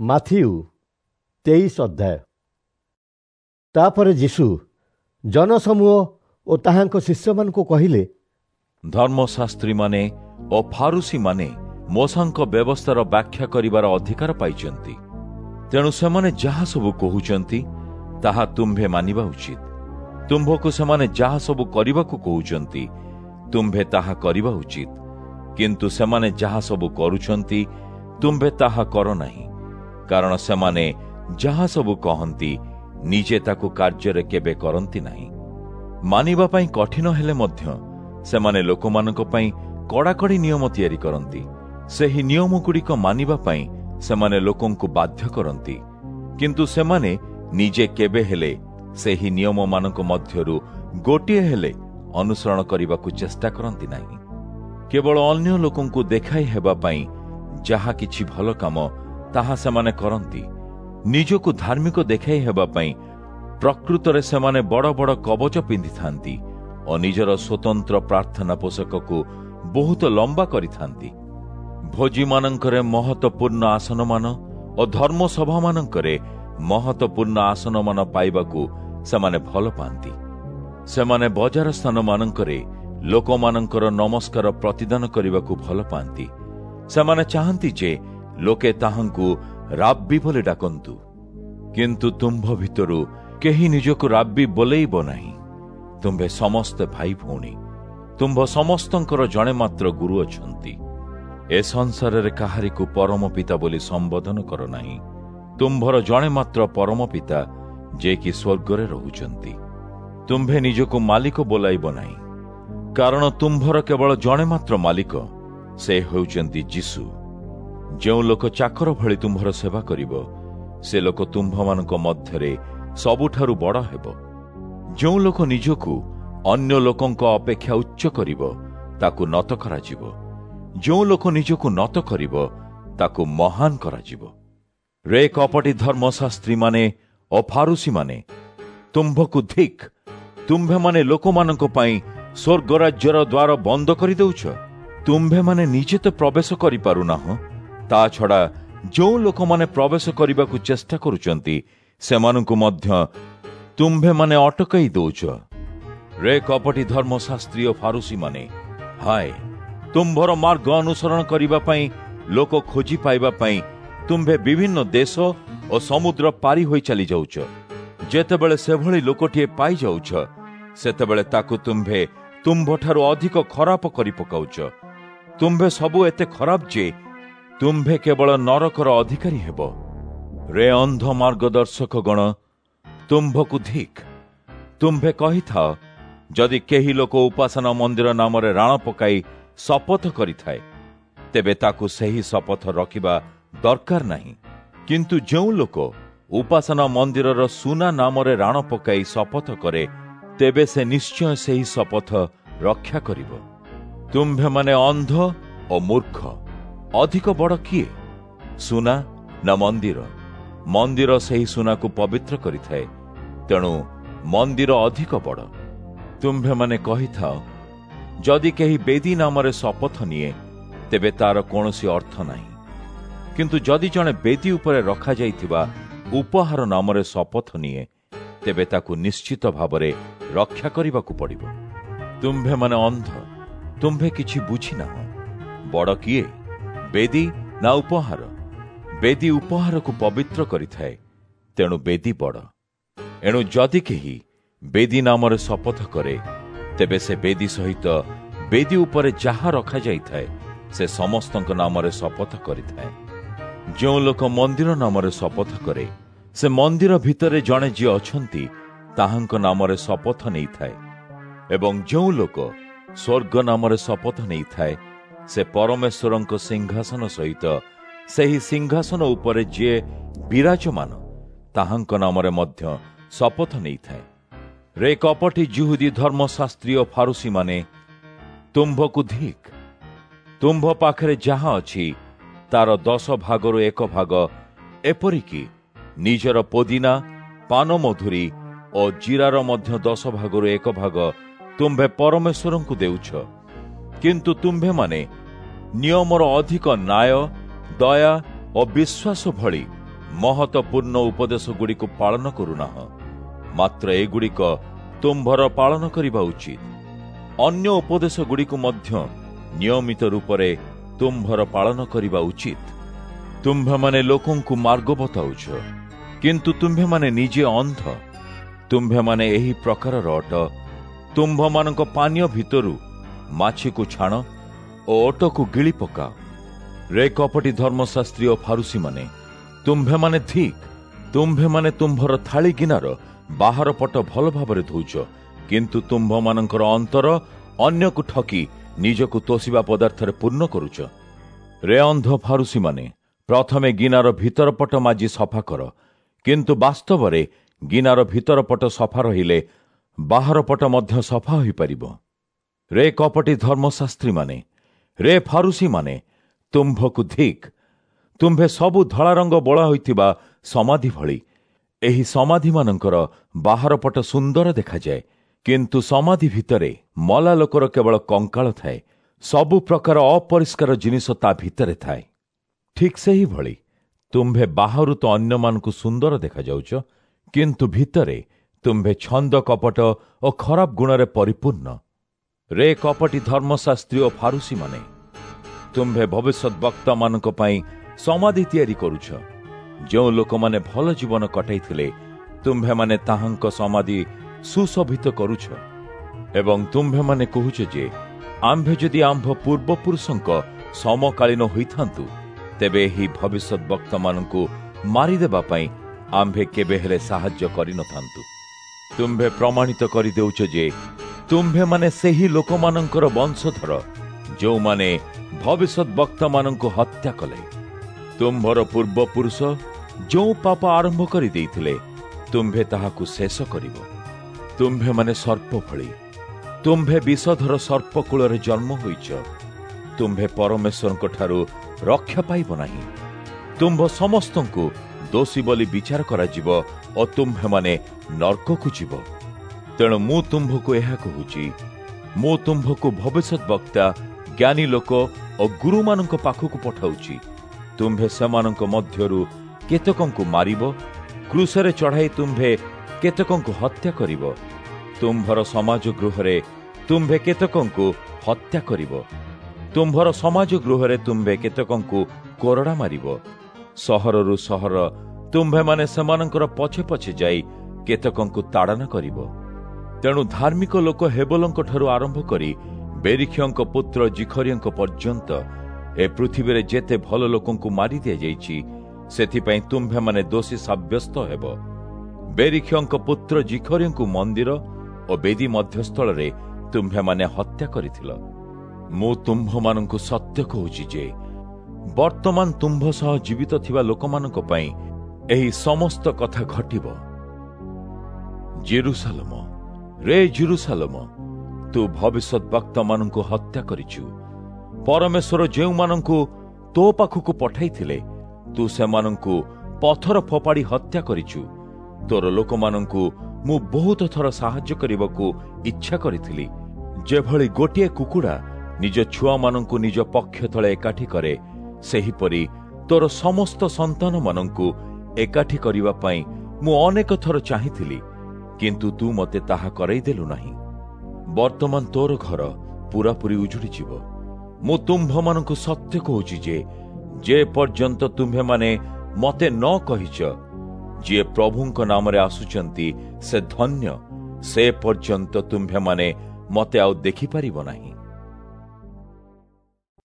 Matthew 23 ଅଧ୍ୟାୟ। ତାପରେ ଯୀଶୁ ଜନସମୂହ ଓ ତାହାଙ୍କ ଶିଷ୍ୟମାନଙ୍କୁ କହିଲେ, ଧର୍ମଶାସ୍ତ୍ରୀମାନେ ଓ ଫାରୁସୀମାନେ ମୋଶାଙ୍କ ବ୍ୟବସ୍ଥାର ବ୍ୟାଖ୍ୟା କରିବାର ଅଧିକାର ପାଇଛନ୍ତି। ତେଣୁ ସେମାନେ ଯାହା ସବୁ କହୁଛନ୍ତି ତାହା ତୁମ୍ଭେ ମାନିବା ଉଚିତ। ତୁମ୍ଭକୁ ସେମାନେ ଯାହା ସବୁ କରିବାକୁ କହୁଛନ୍ତି ତୁମ୍ଭେ ତାହା କରିବା ଉଚିତ। କିନ୍ତୁ ସେମାନେ ଯାହା ସବୁ କରୁଛନ୍ତି ତୁମ୍ଭେ ତାହା କର ନାହିଁ, କାରଣ ସେମାନେ ଯାହା ସବୁ କହନ୍ତି ନିଜେ ତାକୁ କାର୍ଯ୍ୟରେ କେବେ କରନ୍ତି ନାହିଁ। ମାନିବା ପାଇଁ କଠିନ ହେଲେ ମଧ୍ୟ ସେମାନେ ଲୋକମାନଙ୍କ ପାଇଁ କଡ଼ାକଡ଼ି ନିୟମ ତିଆରି କରନ୍ତି। ସେହି ନିୟମଗୁଡ଼ିକ ମାନିବା ପାଇଁ ସେମାନେ ଲୋକଙ୍କୁ ବାଧ୍ୟ କରନ୍ତି, କିନ୍ତୁ ସେମାନେ ନିଜେ କେବେ ହେଲେ ସେହି ନିୟମମାନଙ୍କ ମଧ୍ୟରୁ ଗୋଟିଏ ହେଲେ ଅନୁସରଣ କରିବାକୁ ଚେଷ୍ଟା କରନ୍ତି ନାହିଁ। କେବଳ ଅନ୍ୟ ଲୋକଙ୍କୁ ଦେଖାଇ ହେବା ପାଇଁ ଯାହା କିଛି ଭଲ କାମ ତାହା ସେମାନେ କରନ୍ତି। ନିଜକୁ ଧାର୍ମିକ ଦେଖାଇ ହେବା ପାଇଁ ପ୍ରକୃତରେ ସେମାନେ ବଡ଼ ବଡ଼ କବଚ ପିନ୍ଧିଥାନ୍ତି ଓ ନିଜର ସ୍ୱତନ୍ତ୍ର ପ୍ରାର୍ଥନା ପୋଷାକକୁ ବହୁତ ଲମ୍ବା କରିଥାନ୍ତି। ଭୋଜିମାନଙ୍କରେ ମହତ୍ତ୍ୱପୂର୍ଣ୍ଣ ଆସନମାନ ଓ ଧର୍ମସଭାମାନଙ୍କରେ ମହତ୍ତ୍ୱପୂର୍ଣ୍ଣ ଆସନମାନ ପାଇବାକୁ ସେମାନେ ଭଲ ପାଆନ୍ତି। ସେମାନେ ବଜାର ସ୍ଥାନମାନଙ୍କରେ ଲୋକମାନଙ୍କର ନମସ୍କାର ପ୍ରତିଦାନ କରିବାକୁ ଭଲ ପାଆନ୍ତି। ସେମାନେ ଚାହାନ୍ତି ଯେ ଲୋକେ ତାହାଙ୍କୁ ରାବ୍ବି ବୋଲି ଡାକନ୍ତୁ। କିନ୍ତୁ ତୁମ୍ଭ ଭିତରୁ କେହି ନିଜକୁ ରାବ୍ବି ବୋଲେଇବ ନାହିଁ। ତୁମ୍ଭେ ସମସ୍ତେ ଭାଇ ଭଉଣୀ। ତୁମ୍ଭ ସମସ୍ତଙ୍କର ଜଣେ ମାତ୍ର ଗୁରୁ ଅଛନ୍ତି। ଏ ସଂସାରରେ କାହାରିକୁ ପରମ ପିତା ବୋଲି ସମ୍ବୋଧନ କର ନାହିଁ। ତୁମ୍ଭର ଜଣେ ମାତ୍ର ପରମ ପିତା ଯେ କି ସ୍ୱର୍ଗରେ ରହୁଛନ୍ତି। ତୁମ୍ଭେ ନିଜକୁ ମାଲିକ ବୋଲାଇବ ନାହିଁ, କାରଣ ତୁମ୍ଭର କେବଳ ଜଣେ ମାତ୍ର ମାଲିକ, ସେ ହେଉଛନ୍ତି ଯୀଶୁ। ଯେଉଁ ଲୋକ ଚାକର ଭଳି ତୁମ୍ଭର ସେବା କରିବ ସେ ଲୋକ ତୁମ୍ଭମାନଙ୍କ ମଧ୍ୟରେ ସବୁଠାରୁ ବଡ଼ ହେବ। ଯେଉଁ ଲୋକ ନିଜକୁ ଅନ୍ୟ ଲୋକଙ୍କ ଅପେକ୍ଷା ଉଚ୍ଚ କରିବ ତାକୁ ନତ କରାଯିବ। ଯେଉଁ ଲୋକ ନିଜକୁ ନତ କରିବ ତାକୁ ମହାନ କରାଯିବ। ରେ କପଟି ଧର୍ମଶାସ୍ତ୍ରୀମାନେ ଓ ଫାରୁସୀମାନେ, ତୁମ୍ଭକୁ ଧିକ୍! ତୁମ୍ଭେମାନେ ଲୋକମାନଙ୍କ ପାଇଁ ସ୍ୱର୍ଗରାଜ୍ୟର ଦ୍ୱାର ବନ୍ଦ କରିଦେଉଛ। ତୁମ୍ଭେମାନେ ନିଜେ ତ ପ୍ରବେଶ କରିପାରୁନାହଁ, ତା ଛଡ଼ା ଯେଉଁ ଲୋକମାନେ ପ୍ରବେଶ କରିବାକୁ ଚେଷ୍ଟା କରୁଛନ୍ତି ସେମାନଙ୍କୁ ମଧ୍ୟ ତୁମ୍ଭେମାନେ ଅଟକାଇ ଦେଉଛ। ରେ କପଟି ଧର୍ମଶାସ୍ତ୍ରୀ ଓ ଫାରୁସୀମାନେ, ହାୟ! ତୁମ୍ଭର ମାର୍ଗ ଅନୁସରଣ କରିବା ପାଇଁ ଲୋକ ଖୋଜି ପାଇବା ପାଇଁ ତୁମ୍ଭେ ବିଭିନ୍ନ ଦେଶ ଓ ସମୁଦ୍ର ପାରି ହୋଇ ଚାଲି ଯାଉଛ। ଯେତେବେଳେ ସେଭଳି ଲୋକଟିଏ ପାଇଯାଉଛ ସେତେବେଳେ ତାକୁ ତୁମ୍ଭେ ତୁମ୍ଭଠାରୁ ଅଧିକ ଖରାପ କରି ପକାଉଛ। ତୁମ୍ଭେ ସବୁ ଏତେ ଖରାପ ଯେ ତୁମ୍ଭେ କେବଳ ନରକର ଅଧିକାରୀ ହେବ। ରେ ଅନ୍ଧ ମାର୍ଗଦର୍ଶକଗଣ, ତୁମ୍ଭକୁ ଧିକ୍! ତୁମ୍ଭେ କହିଥାଅ, ଯଦି କେହି ଲୋକ ଉପାସନା ମନ୍ଦିର ନାମରେ ରାଣ ପକାଇ ଶପଥ କରିଥାଏ ତେବେ ତାକୁ ସେହି ଶପଥ ରଖିବା ଦରକାର ନାହିଁ। କିନ୍ତୁ ଯେଉଁ ଲୋକ ଉପାସନା ମନ୍ଦିରର ସୁନା ନାମରେ ରାଣ ପକାଇ ଶପଥ କରେ ତେବେ ସେ ନିଶ୍ଚୟ ସେହି ଶପଥ ରକ୍ଷା କରିବ। ତୁମ୍ଭେମାନେ ଅନ୍ଧ ଓ ମୂର୍ଖ। ଅଧିକ ବଡ଼ କିଏ, ସୁନା ନା ମନ୍ଦିର? ମନ୍ଦିର ସେହି ସୁନାକୁ ପବିତ୍ର କରିଥାଏ, ତେଣୁ ମନ୍ଦିର ଅଧିକ ବଡ଼। ତୁମ୍ଭେମାନେ କହିଥାଅ, ଯଦି କେହି ବେଦୀ ନାମରେ ଶପଥ ନିଏ ତେବେ ତାର କୌଣସି ଅର୍ଥ ନାହିଁ। କିନ୍ତୁ ଯଦି ଜଣେ ବେଦୀ ଉପରେ ରଖାଯାଇଥିବା ଉପହାର ନାମରେ ଶପଥ ନିଏ ତେବେ ତାକୁ ନିଶ୍ଚିତ ଭାବରେ ରକ୍ଷା କରିବାକୁ ପଡ଼ିବ। ତୁମ୍ଭେମାନେ ଅନ୍ଧ, ତୁମ୍ଭେ କିଛି ବୁଝିନାହଁ। ବଡ଼ କିଏ, ବେଦୀ ନା ଉପହାର? ବେଦୀ ଉପହାରକୁ ପବିତ୍ର କରିଥାଏ, ତେଣୁ ବେଦୀ ବଡ଼। ଏଣୁ ଯଦି କେହି ବେଦୀ ନାମରେ ଶପଥ କରେ ତେବେ ସେ ବେଦୀ ସହିତ ବେଦୀ ଉପରେ ଯାହା ରଖାଯାଇଥାଏ ସେ ସମସ୍ତଙ୍କ ନାମରେ ଶପଥ କରିଥାଏ। ଯେଉଁ ଲୋକ ମନ୍ଦିର ନାମରେ ଶପଥ କରେ ସେ ମନ୍ଦିର ଭିତରେ ଜଣେ ଯିଏ ଅଛନ୍ତି ତାହାଙ୍କ ନାମରେ ଶପଥ ନେଇଥାଏ। ଏବଂ ଯେଉଁ ଲୋକ ସ୍ୱର୍ଗ ନାମରେ ଶପଥ ନେଇଥାଏ ସେ ପରମେଶ୍ୱରଙ୍କ ସିଂହାସନ ସହିତ ସେହି ସିଂହାସନ ଉପରେ ଯିଏ ବିରାଜମାନ ତାହାଙ୍କ ନାମରେ ମଧ୍ୟ ଶପଥ ନେଇଥାଏ। ରେ କପଟି ଯିହୁଦୀ ଧର୍ମଶାସ୍ତ୍ରୀ ଓ ଫାରୁସୀମାନେ, ତୁମ୍ଭକୁ ଧିକ୍! ତୁମ୍ଭ ପାଖରେ ଯାହା ଅଛି ତାର 10 ଭାଗରୁ 1 ଭାଗ, ଏପରିକି ନିଜର ପୋଦିନା, ପାନମଧୁରୀ ଓ ଜିରାର ମଧ୍ୟ 10 ଭାଗରୁ 1 ଭାଗ ତୁମ୍ଭେ ପରମେଶ୍ୱରଙ୍କୁ ଦେଉଛ। କିନ୍ତୁ ତୁମ୍ଭେମାନେ ନିୟମର ଅଧିକ ନ୍ୟାୟ, ଦୟା ଓ ବିଶ୍ୱାସ ଭଳି ମହତ୍ୱପୂର୍ଣ୍ଣ ଉପଦେଶଗୁଡ଼ିକୁ ପାଳନ କରୁନାହ। ମାତ୍ର ଏଗୁଡ଼ିକ ତୁମ୍ଭର ପାଳନ କରିବା ଉଚିତ। ଅନ୍ୟ ଉପଦେଶଗୁଡ଼ିକୁ ମଧ୍ୟ ନିୟମିତ ରୂପରେ ତୁମ୍ଭର ପାଳନ କରିବା ଉଚିତ। ତୁମ୍ଭେମାନେ ଲୋକଙ୍କୁ ମାର୍ଗ ବତାଉଛ, କିନ୍ତୁ ତୁମ୍ଭେମାନେ ନିଜେ ଅନ୍ଧ। ତୁମ୍ଭେମାନେ ଏହି ପ୍ରକାରର ଅଟ। ତୁମ୍ଭମାନଙ୍କ ପାନୀୟ ଭିତରୁ ମାଛିକୁ ଛାଣ ଓ ଓଟକୁ ଗିଳି ପକାଅ। ରେ କପଟି ଧର୍ମଶାସ୍ତ୍ରୀ ଓ ଫାରୁସୀମାନେ, ତୁମ୍ଭେମାନେ ଠିକ୍। ତୁମ୍ଭେମାନେ ତୁମ୍ଭର ଥାଳି ଗିନାର ବାହାର ପଟ ଭଲ ଭାବରେ ଧୋଉଛ, କିନ୍ତୁ ତୁମ୍ଭମାନଙ୍କର ଅନ୍ତର ଅନ୍ୟକୁ ଠକି ନିଜକୁ ତୋଷିବା ପଦାର୍ଥରେ ପୂର୍ଣ୍ଣ କରୁଛ। ରେ ଅନ୍ଧ ଫାରୁସୀମାନେ, ପ୍ରଥମେ ଗିନାର ଭିତର ପଟ ମାଜି ସଫା କର, କିନ୍ତୁ ବାସ୍ତବରେ ଗିନାର ଭିତର ପଟ ସଫା ରହିଲେ ବାହାର ପଟ ମଧ୍ୟ ସଫା ହୋଇପାରିବ। ରେ କପଟି ଧର୍ମଶାସ୍ତ୍ରୀମାନେ, ରେ ଫାରୁସୀମାନେ, ତୁମ୍ଭକୁ ଧିକ୍। ତୁମ୍ଭେ ସବୁ ଧଳା ରଙ୍ଗ ବୋଳା ହୋଇଥିବା ସମାଧି ଭଳି। ଏହି ସମାଧିମାନଙ୍କର ବାହାର ପଟ ସୁନ୍ଦର ଦେଖାଯାଏ, କିନ୍ତୁ ସମାଧି ଭିତରେ ମଲା ଲୋକର କେବଳ କଙ୍କାଳ ଥାଏ। ସବୁ ପ୍ରକାର ଅପରିଷ୍କାର ଜିନିଷ ତା ଭିତରେ ଥାଏ। ଠିକ୍ ସେହିଭଳି ତୁମ୍ଭେ ବାହାରୁ ତ ଅନ୍ୟମାନଙ୍କୁ ସୁନ୍ଦର ଦେଖାଯାଉଛ, କିନ୍ତୁ ଭିତରେ ତୁମ୍ଭେ ଛନ୍ଦ କପଟ ଓ ଖରାପ ଗୁଣରେ ପରିପୂର୍ଣ୍ଣ। ରେ କପଟି ଧର୍ମଶାସ୍ତ୍ରୀ ଓ ଫାରୁସୀମାନେ, ତୁମ୍ଭେ ଭବିଷ୍ୟତ ବକ୍ତାମାନଙ୍କ ପାଇଁ ସମାଧି ତିଆରି କରୁଛ। ଯେଉଁ ଲୋକମାନେ ଭଲ ଜୀବନ କଟାଇଥିଲେ, ତୁମ୍ଭେମାନେ ତାହାଙ୍କ ସମାଧି ସୁଶୋଭିତ କରୁଛ। ଏବଂ ତୁମ୍ଭେମାନେ କହୁଛ ଯେ, ଆମ୍ଭେ ଯଦି ଆମ୍ଭ ପୂର୍ବପୁରୁଷଙ୍କ ସମକାଳୀନ ହୋଇଥାନ୍ତୁ, ତେବେ ଏହି ଭବିଷ୍ୟତ ବକ୍ତାମାନଙ୍କୁ ମାରିଦେବା ପାଇଁ ଆମ୍ଭେ କେବେ ହେଲେ ସାହାଯ୍ୟ କରିନଥାନ୍ତୁ। ତୁମ୍ଭେ ପ୍ରମାଣିତ କରିଦେଉଛ ଯେ ତୁମ୍ଭେମାନେ ସେହି ଲୋକମାନଙ୍କର ବଂଶଧର ଯେଉଁମାନେ ଭବିଷ୍ୟତ ବକ୍ତାମାନଙ୍କୁ ହତ୍ୟା କଲେ। ତୁମ୍ଭର ପୂର୍ବପୁରୁଷ ଯେଉଁ ପାପ ଆରମ୍ଭ କରିଦେଇଥିଲେ, ତୁମ୍ଭେ ତାହାକୁ ଶେଷ କରିବ। ତୁମ୍ଭେମାନେ ସର୍ପ ଭଳି। ତୁମ୍ଭେ ବିଷଧର ସର୍ପ କୂଳରେ ଜନ୍ମ ହୋଇଛ। ତୁମ୍ଭେ ପରମେଶ୍ୱରଙ୍କ ଠାରୁ ରକ୍ଷା ପାଇବ ନାହିଁ। ତୁମ୍ଭ ସମସ୍ତଙ୍କୁ ଦୋଷୀ ବୋଲି ବିଚାର କରାଯିବ ଓ ତୁମ୍ଭେମାନେ ନର୍କକୁ ଯିବ। ତେଣୁ ମୁଁ ତୁମ୍ଭକୁ ଏହା କହୁଛି, ମୁଁ ତୁମ୍ଭକୁ ଭବିଷ୍ୟତ ବକ୍ତା, ଜ୍ଞାନୀ ଲୋକ ଓ ଗୁରୁମାନଙ୍କ ପାଖକୁ ପଠାଉଛି। ତୁମ୍ଭେ ସେମାନଙ୍କ ମଧ୍ୟରୁ କେତେକଙ୍କୁ ମାରିବ, କ୍ରୁଶରେ ଚଢ଼ାଇ ତୁମ୍ଭେ କେତେକଙ୍କୁ ହତ୍ୟା କରିବ। ତୁମ୍ଭର ସମାଜ ଗୃହରେ ତୁମ୍ଭେ କେତେକଙ୍କୁ ହତ୍ୟା କରିବ। ତୁମ୍ଭର ସମାଜ ଗୃହରେ ତୁମ୍ଭେ କେତେକଙ୍କୁ କୋରଡ଼ା ମାରିବ। ସହରରୁ ସହର ତୁମ୍ଭେମାନେ ସେମାନଙ୍କର ପଛେ ପଛେ ଯାଇ କେତେକଙ୍କୁ ତାଡ଼ନା କରିବ। ତେଣୁ ଧାର୍ମିକ ଲୋକ ହେବଲଙ୍କ ଠାରୁ ଆରମ୍ଭ କରି ବେରିଖିଙ୍କ ପୁତ୍ର ଜିଖରିଙ୍କ ପର୍ଯ୍ୟନ୍ତ ଏ ପୃଥିବୀରେ ଯେତେ ଭଲ ଲୋକଙ୍କୁ ମାରି ଦିଆଯାଇଛି, ସେଥିପାଇଁ ତୁମ୍ଭେମାନେ ଦୋଷୀ ସାବ୍ୟସ୍ତ ହେବ। ବେରିଖିଙ୍କ ପୁତ୍ର ଜିଖରିଙ୍କୁ ମନ୍ଦିର ଓ ବେଦୀ ମଧ୍ୟସ୍ଥଳରେ ତୁମ୍ଭେମାନେ ହତ୍ୟା କରିଥିଲ। ମୁଁ ତୁମ୍ଭମାନଙ୍କୁ ସତ୍ୟ କହୁଛି ଯେ ବର୍ତ୍ତମାନ ତୁମ୍ଭ ସହ ଜୀବିତ ଥିବା ଲୋକମାନଙ୍କ ପାଇଁ ଏହି ସମସ୍ତ କଥା ଘଟିବ। ଜେରୁସାଲେମ, ରେ ଜେରୁସାଲେମ, ତୁ ଭବିଷ୍ୟତ ବକ୍ତାମାନଙ୍କୁ ହତ୍ୟା କରିଛୁ। ପରମେଶ୍ୱର ଯେଉଁମାନଙ୍କୁ ତୋ ପାଖକୁ ପଠାଇଥିଲେ, ତୁ ସେମାନଙ୍କୁ ପଥର ଫୋପାଡ଼ି ହତ୍ୟା କରିଛୁ। ତୋର ଲୋକମାନଙ୍କୁ ମୁଁ ବହୁତ ଥର ସାହାଯ୍ୟ କରିବାକୁ ଇଚ୍ଛା କରିଥିଲି। ଯେଭଳି ଗୋଟିଏ କୁକୁଡ଼ା ନିଜ ଛୁଆମାନଙ୍କୁ ନିଜ ପକ୍ଷ ତଳେ ଏକାଠି କରେ, ସେହିପରି ତୋର ସମସ୍ତ ସନ୍ତାନମାନଙ୍କୁ ଏକାଠି କରିବା ପାଇଁ ମୁଁ ଅନେକ ଥର ଚାହିଁଥିଲି, କିନ୍ତୁ ତୁ ମୋତେ ତାହା କରାଇଦେଲୁ ନାହିଁ। ବର୍ତ୍ତମାନ ତୋର ଘର ପୂରାପୂରି ଉଜୁଡ଼ିଯିବ। ମୁଁ ତୁମ୍ଭମାନଙ୍କୁ ସତ୍ୟ କହୁଛି ଯେ ପର୍ଯ୍ୟନ୍ତ ତୁମ୍ଭେମାନେ ମୋତେ ନ କହିଛ, ଯିଏ ପ୍ରଭୁଙ୍କ ନାମରେ ଆସୁଛନ୍ତି ସେ ଧନ୍ୟ, ସେ ପର୍ଯ୍ୟନ୍ତ ତୁମ୍ଭେମାନେ ମୋତେ ଆଉ ଦେଖିପାରିବ ନାହିଁ।